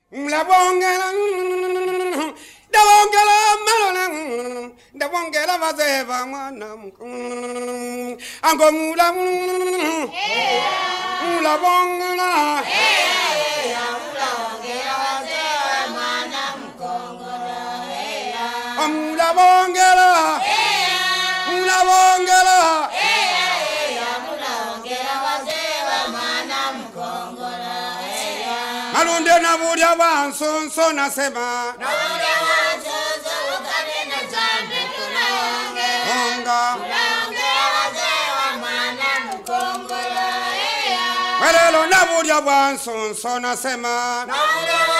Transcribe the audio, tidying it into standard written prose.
La bongela, da bongela malona, da bongela vazeva manam, ango mula, mula bongela, mula bongela, mula bongela. Alunde na budia wanson so na sema. Na budia wanson so ukane na jambe tunaonge. Onga. Tunaonge wazewa mana mkongola. Welelo na budia wanson so na sema. Na budia